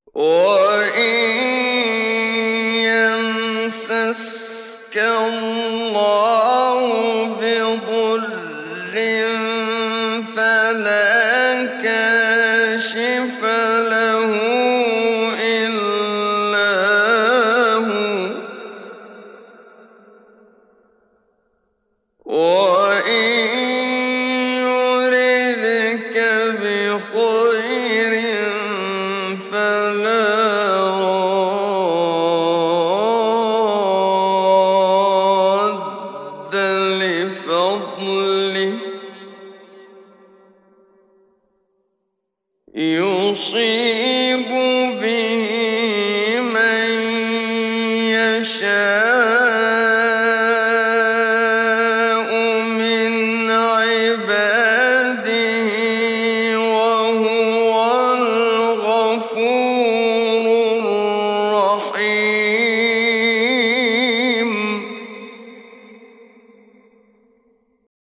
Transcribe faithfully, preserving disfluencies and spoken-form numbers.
وَإِن يَمْسَسْكَ اللَّهُ بِضُرٍّ فَلَا كَاشِفَ لَهُ إِلَّا هُوَ ۖ وَإِن يُرِدْكَ بِخَيْرٍ فَلَا رَادَّ لِفَضْلِهِ ۚ يُصِيبُ بِهِ مَن يَشَاءُ